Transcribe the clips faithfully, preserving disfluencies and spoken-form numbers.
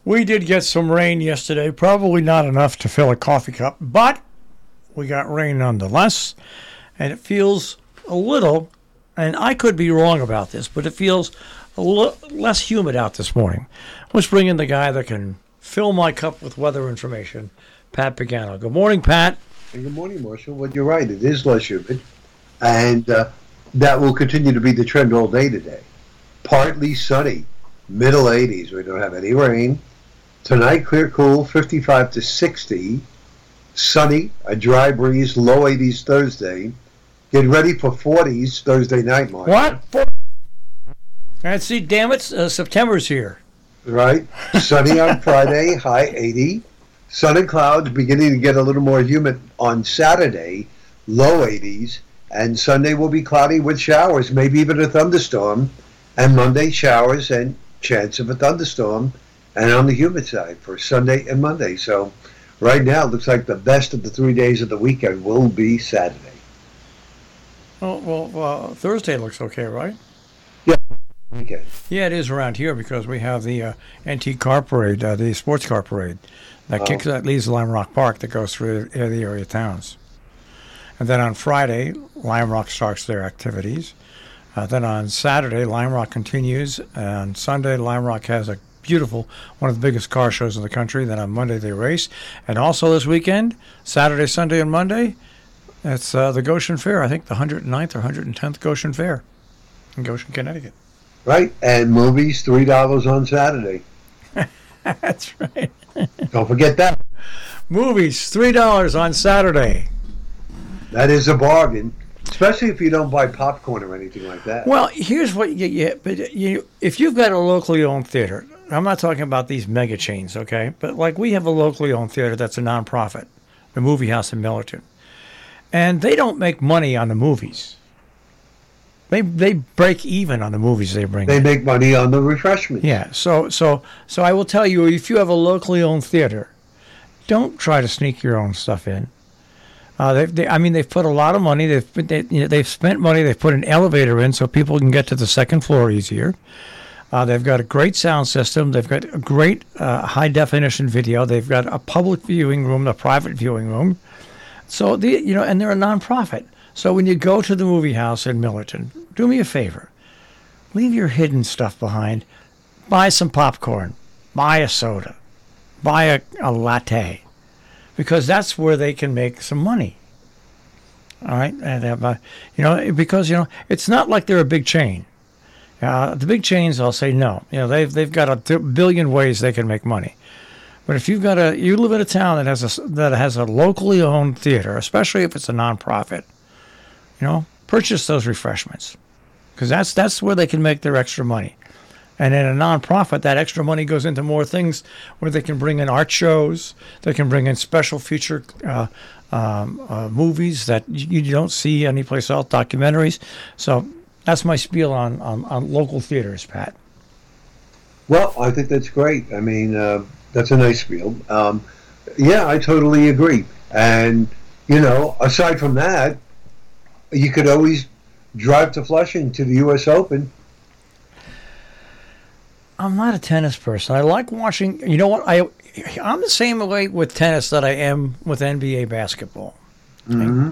We did get some rain yesterday, probably not enough to fill a coffee cup, but we got rain nonetheless, and it feels a little, and I could be wrong about this, but it feels a little less humid out this morning. Let's bring in the guy that can fill my cup with weather information, Pat Pagano. Good morning, Pat. Hey, good morning, Marshall. Well, you're right. It is less humid, and uh, that will continue to be the trend all day today. Partly sunny, middle eighties. We don't have any rain. Tonight, clear, cool, fifty-five to sixty. Sunny, a dry breeze, low eighties Thursday. Get ready for forties Thursday night, Mark. What? And see, damn it, uh, September's here. Right. Sunny on Friday, high eighty. Sun and clouds beginning to get a little more humid on Saturday, low eighties. And Sunday will be cloudy with showers, maybe even a thunderstorm. And Monday, showers and chance of a thunderstorm. And on the humid side for Sunday and Monday. So right now, it looks like the best of the three days of the weekend will be Saturday. Oh, well, uh, Thursday looks okay, right? Yeah. Weekend. Yeah, it is around here because we have the uh, antique car parade, uh, the sports car parade that Oh. kicks that leaves Lime Rock Park that goes through the the area towns. And then on Friday, Lime Rock starts their activities. Uh, then on Saturday, Lime Rock continues. And Sunday, Lime Rock has a beautiful, one of the biggest car shows in the country. Then on Monday, they race. And also this weekend, Saturday, Sunday, and Monday, it's uh, the Goshen Fair. I think the one hundred ninth or one hundred tenth Goshen Fair in Goshen, Connecticut. Right. And movies, three dollars on Saturday. That's right. Don't forget that. Movies, three dollars on Saturday. That is a bargain, especially if you don't buy popcorn or anything like that. Well, here's what you get. But you, if you've got a locally owned theater, I'm not talking about these mega chains, okay? But like we have a locally owned theater that's a nonprofit, the Movie House in Millerton. And they don't make money on the movies. They they break even on the movies they bring They in. make money on the refreshments. Yeah, so so so I will tell you, if you have a locally owned theater, don't try to sneak your own stuff in. Uh, they, they, I mean, they've put a lot of money. They've put- they, you know, they've spent money. They've put an elevator in so people can get to the second floor easier. Uh, they've got a great sound system. They've got a great uh, high definition video. They've got a public viewing room, a private viewing room. So the you know, and they're a nonprofit. So when you go to the Movie House in Millerton, do me a favor. Leave your hidden stuff behind. Buy some popcorn. Buy a soda. Buy a, a latte. Because that's where they can make some money. All right? And, uh, you know, because, you know, it's not like they're a big chain. Uh, the big chains, I'll say no. You know, they've, they've got a th- billion ways they can make money. But if you've got a, you live in a town that has a, that has a locally owned theater, especially if it's a nonprofit, you know, purchase those refreshments. Because that's, that's where they can make their extra money. And in a nonprofit, that extra money goes into more things where they can bring in art shows, they can bring in special feature uh, um, uh, movies that you you don't see anyplace else, documentaries. So that's my spiel on, on, on local theaters, Pat. Well, I think that's great. I mean, uh, that's a nice field. Um, yeah, I totally agree. And, you know, aside from that, you could always drive to Flushing to the U S Open. I'm not a tennis person. I like watching. You know what? I I'm the same way with tennis that I am with N B A basketball. Mm-hmm.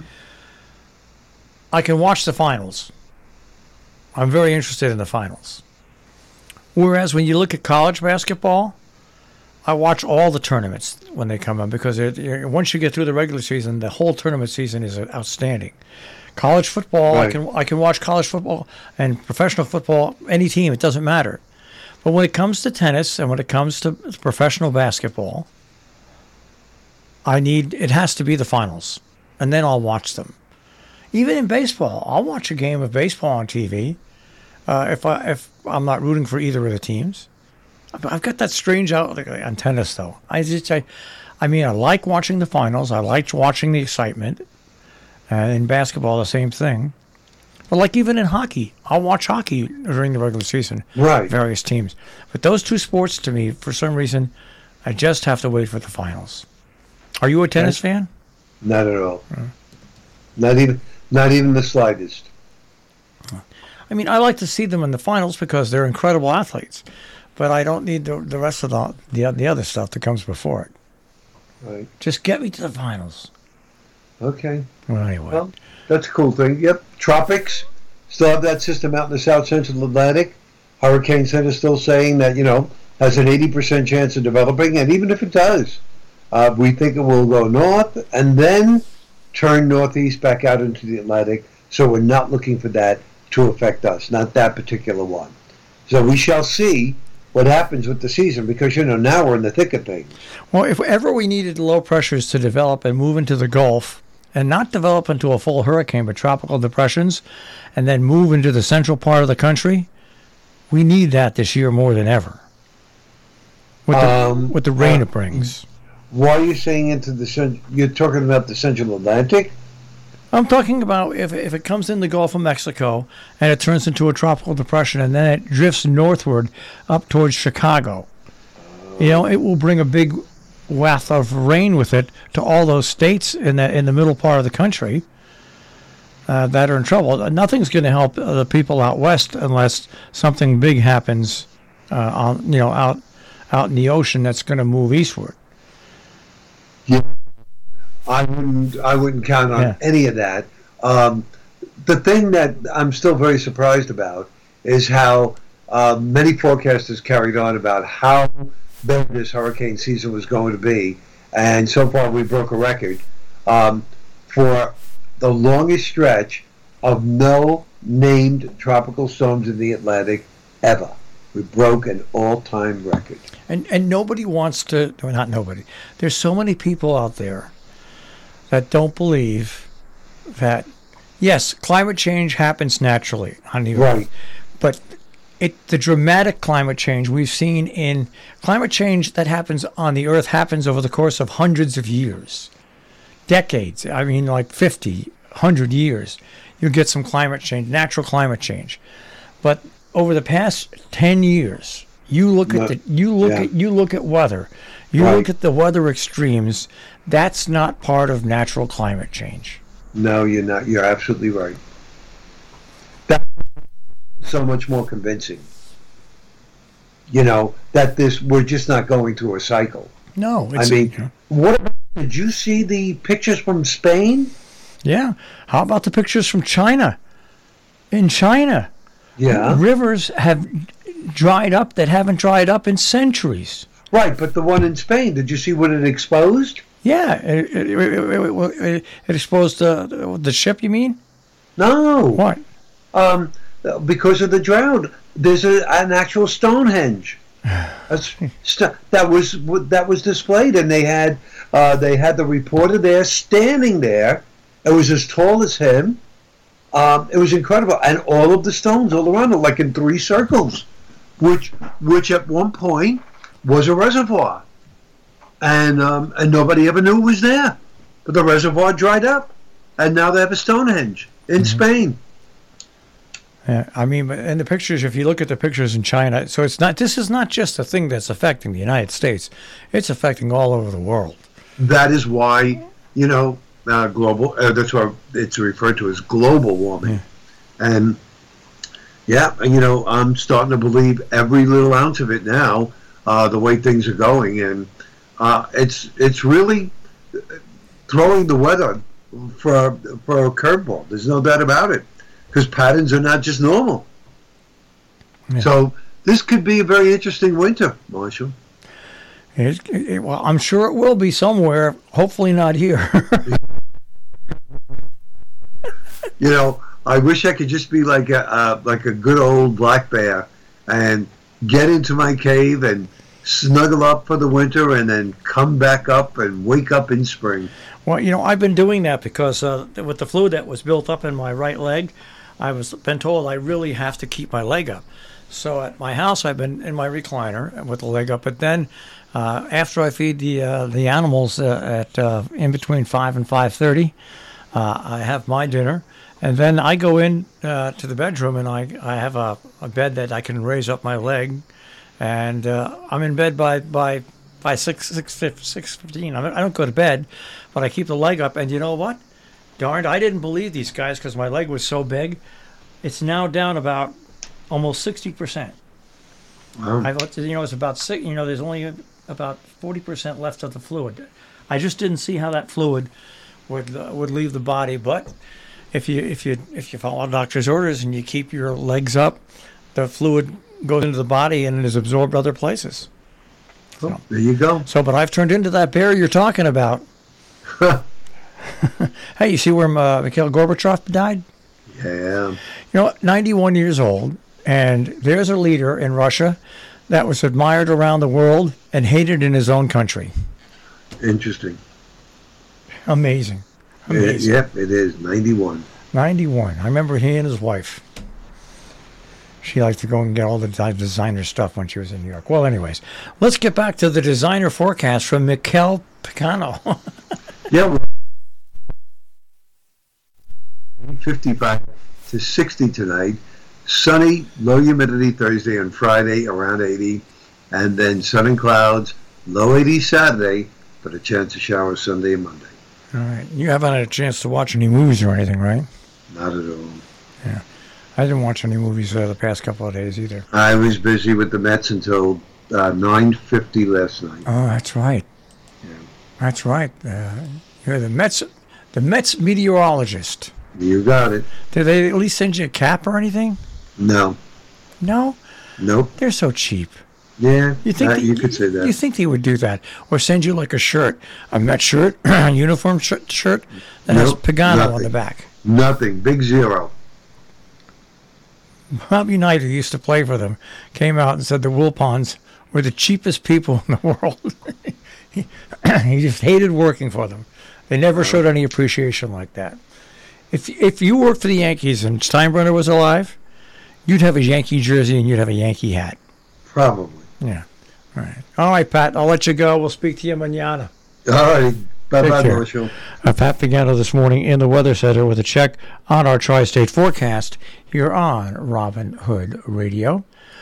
I can watch the finals. I'm very interested in the finals. Whereas when you look at college basketball, I watch all the tournaments when they come in because it, it- once you get through the regular season, the whole tournament season is outstanding. College football, I Right. can I can watch college football and professional football, any team, it doesn't matter. But when it comes to tennis and when it comes to professional basketball, I need it has to be the finals, and then I'll watch them. Even in baseball, I'll watch a game of baseball on T V uh, if I if I'm not rooting for either of the teams. I've I've got that strange outlook on tennis, though. I just I, I mean, I like watching the finals. I like watching the excitement. Uh, in basketball, the same thing. But like even in hockey, I'll watch hockey during the regular season. Right. Various teams. But those two sports, to me, for some reason, I just have to wait for the finals. Are you a tennis fan? Not at all. Not even, not even the slightest. I mean, I like to see them in the finals because they're incredible athletes. but I don't need the, the rest of the, the the other stuff that comes before it. Right. Just get me to the finals. Okay. Well, anyway. Well, that's a cool thing. Yep. Tropics. Still have that system out in the South Central Atlantic. Hurricane Center still saying that, you know, has an eighty percent chance of developing. And even if it does, uh, we think it will go north and then turn northeast back out into the Atlantic. So we're not looking for that to affect us, not that particular one. So we shall see what happens with the season because, you know, now we're in the thick of things. Well, if ever we needed low pressures to develop and move into the Gulf and not develop into a full hurricane, but tropical depressions, and then move into the central part of the country, we need that this year more than ever with the, Um, with the rain uh, it brings. Why are you saying into the cen- you're talking about the Central Atlantic? I'm talking about if, if it comes in the Gulf of Mexico and it turns into a tropical depression and then it drifts northward up towards Chicago. You know, it will bring a big waft of rain with it to all those states in the in the middle part of the country uh, that are in trouble. Nothing's going to help uh, the people out west unless something big happens uh, on you know out out in the ocean that's going to move eastward. Yeah. I wouldn't. I wouldn't count on Yeah. any of that. Um, the thing that I'm still very surprised about is how uh, many forecasters carried on about how bad this hurricane season was going to be, and so far we broke a record um, for the longest stretch of no named tropical storms in the Atlantic ever. We broke an all-time record. And and nobody wants to. Well, not nobody. There's so many people out there that don't believe that, yes, climate change happens naturally on the Right. Earth, but it the dramatic climate change we've seen in climate change that happens on the Earth happens over the course of hundreds of years, decades. I mean, like fifty, one hundred years, you get some climate change, natural climate change. But over the past ten years, you look at No, the you look yeah. at you look at weather, you Right. look at the weather extremes. That's not part of natural climate change. No, you're not. You're absolutely right. That's so much more convincing. You know, that this we're just not going through a cycle. No, I it's, mean, what about, did you see the pictures from Spain? yeah. How about the pictures from China? In China, Yeah. rivers have dried up that haven't dried up in centuries. Right, but the one in Spain, did you see what it exposed? Yeah, it, it, it, it, it exposed uh, the ship. You mean No. what? Um, because of the drought. There's a, an actual Stonehenge. That's, st- that was that was displayed, and they had uh, they had the reporter there standing there. It was as tall as him. Um, it was incredible, and all of the stones all around it, like in three circles, which which at one point was a reservoir, and um, and nobody ever knew it was there. But the reservoir dried up, and now they have a Stonehenge in Mm-hmm. Spain. Yeah, I mean, but in the pictures, if you look at the pictures in China, so it's not. This is not just a thing that's affecting the United States; it's affecting all over the world. That is why, you know, uh, global. Uh, that's why it's referred to as global warming. And yeah, and, you know, I'm starting to believe every little ounce of it now. Uh, the way things are going, and uh, it's it's really throwing the weather for for a curveball. There's no doubt about it, because patterns are not just normal. Yeah. So this could be a very interesting winter, Marshall. It, it, well, I'm sure it will be somewhere. Hopefully, not here. You know, I wish I could just be like a uh, like a good old black bear and get into my cave and snuggle up for the winter and then come back up and wake up in spring. Well, you know, I've been doing that because uh, with the fluid that was built up in my right leg, I was been told I really have to keep my leg up. So at my house, I've been in my recliner with the leg up. But then, uh, after I feed the uh, the animals uh, at uh, in between five and five thirty, uh, I have my dinner, and then I go in uh, to the bedroom and I I have a, a bed that I can raise up my leg, and uh, I'm in bed by by. By six six six fifteen, I don't go to bed, but I keep the leg up. And you know what? Darned, I didn't believe these guys because my leg was so big. It's now down about almost sixty percent. Wow. I looked at, you know, it's about six, you know, there's only about forty percent left of the fluid. I just didn't see how that fluid would uh, would leave the body, but if you if you if you follow doctor's orders and you keep your legs up, the fluid goes into the body and is absorbed other places. Oh, so, there you go. So, but I've turned into that bear you're talking about. Hey, you see where uh, Mikhail Gorbachev died? Yeah. You know, ninety-one years old, and there's a leader in Russia that was admired around the world and hated in his own country. Interesting. Amazing. Amazing. It, yep, it is. ninety-one. ninety-one. I remember he and his wife. She liked to go and get all the designer stuff when she was in New York. Well, anyways, let's get back to the designer forecast from Mikel Picano. Yeah. fifty-five to sixty tonight. Sunny, low humidity Thursday and Friday, around eighty. And then sun and clouds, low eighty Saturday, but a chance of showers Sunday and Monday. All right. You haven't had a chance to watch any movies or anything, right? Not at all. Yeah. I didn't watch any movies uh, the past couple of days either. I was busy with the Mets until uh, nine fifty last night. Oh, that's right. Yeah. That's right. Uh, you're the Mets, the Mets meteorologist. You got it. Did they at least send you a cap or anything? No. No? Nope. They're so cheap. Yeah, You think uh, they, you could say that. You think they would do that, or send you like a shirt, a Met shirt, a uniform shirt, shirt that Nope, has Pagano on nothing. the back? Nothing. Big zero. Bobby Knight, who used to play for them, came out and said the Wilpons were the cheapest people in the world. he, he just hated working for them. They never showed any appreciation like that. If if you worked for the Yankees and Steinbrenner was alive, you'd have a Yankee jersey and you'd have a Yankee hat. Probably. Yeah. All right. All right, Pat. I'll let you go. We'll speak to you mañana. All right. Bye-bye, care. Marshall. Uh, Pat Pagano this morning in the Weather Center with a check on our tri-state forecast here on Robin Hood Radio.